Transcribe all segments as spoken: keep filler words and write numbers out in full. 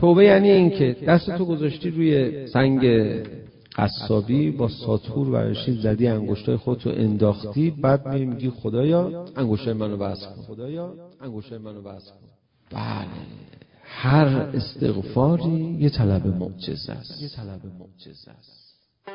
توبه یعنی این که دست تو گذاشتی روی سنگ قصابی، با ساطور ورشید زدی، انگشتای خودتو انداختی، بعد میگی خدایا انگشتای منو بس کن، خدایا انگشتای منو بس کن. بله، هر استغفاری یه طلب معجزه است، یه طلب معجزه است.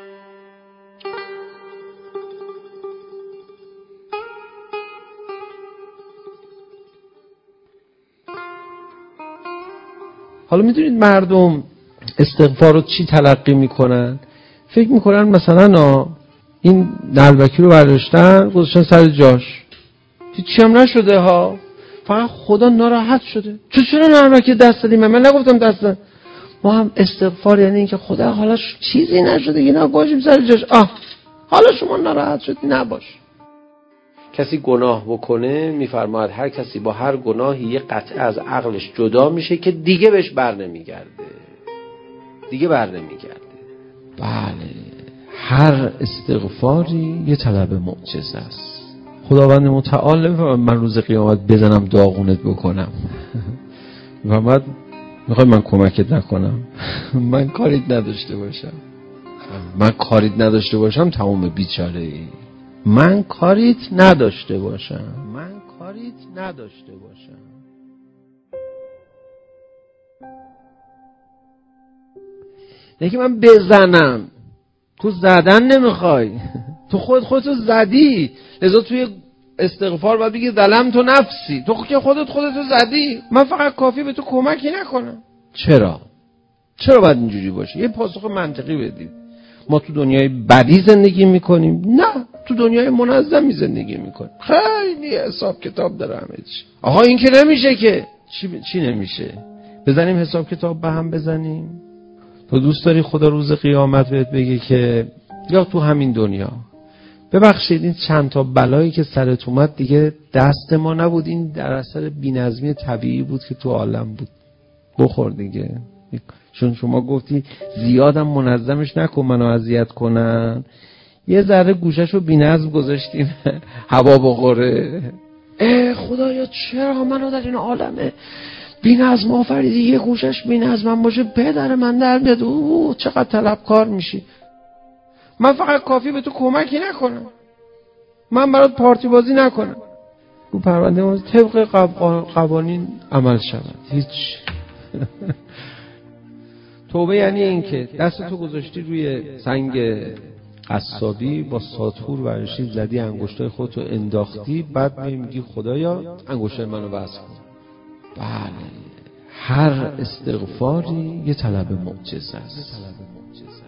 حالا میدونید مردم استغفار رو چی تلقی میکنن؟ فکر میکنن مثلا این نعلبکی رو برداشتن گذاشتن سر جاش، هیچی هم نشده ها، فقط خدا ناراحت شده. چه چرا نعلبکی دست دادیم؟ من نگفتم دست دادم. ما هم استغفار یعنی این که خدا حالا چیزی نشده، اینا گوشیم سر جاش، آه حالا شما ناراحت شدی، نباش. کسی گناه بکنه میفرماید هر کسی با هر گناهی یه قطعه از عقلش جدا میشه که دیگه بهش بر نمیگرده، دیگه بر نمیگرده. بله، هر استغفاری یه طلب معجزه است. خداوند متعال نمیفرماید من روز قیامت بزنم داغونت بکنم، میفرماید میخوای من کمکت نکنم؟ من کاریت نداشته باشم، من کاریت نداشته باشم تمام بیچاره ای، من کاریت نداشته باشم، من کاریت نداشته باشم. نه که من بزنم، تو زدن نمیخوای، تو خود خودتو زدی، لذا توی استغفار باید بگی ظلمت نفسی، تو که خودت خودتو زدی، من فقط کافی به تو کمکی نکنم. چرا؟ چرا باید اینجوری باشه؟ یه پاسخ منطقی بدید. ما تو دنیای بدی زندگی میکنیم؟ نه، تو دنیای منظمی زندگی میکنیم. خیلی حساب کتاب داره همه چی. آقا این که نمیشه که. چی, ب... چی نمیشه؟ بزنیم حساب کتاب به هم بزنیم؟ تو دوست داری خدا روز قیامت بهت بگه که یا تو همین دنیا ببخشید این چند تا بلایی که سرت اومد دیگه دست ما نبود، این در اثر بی‌نظمی طبیعی بود که تو عالم بود، بخور دیگه. چون شما گفتی زیادم منظمش نکن منو اذیت کنن، یه ذره گوششو بی‌نظم گذاشتیم هوا بخوره. ای خدایا چرا منو در این عالمه بی‌نظم آفریدی؟ یه گوشش بی‌نظم باشه پدر من در میاد، اوه چقدر طلبکار میشی. من فقط کافی به تو کمکی نکنم، من برات پارتی بازی نکنم، رو پرونده ما طبق قوانین عمل شود. هیچ. توبه یعنی این که دست تو گذاشتی روی سنگ قصابی، با ساطور ورشید زدی، انگشتای خودتو انداختی، بعد میگی خدایا انگشتای منو بس کن. بله، هر استغفاری یه طلب معجزه است.